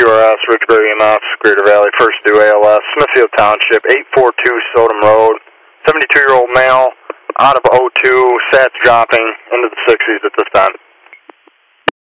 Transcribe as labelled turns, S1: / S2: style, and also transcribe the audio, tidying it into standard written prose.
S1: QRS, Richbury EMF, Greater Valley, first due ALS, Smithfield Township, 842 Sodom Road, 72-year-old male, out of O2, sats dropping into the 60s at this time.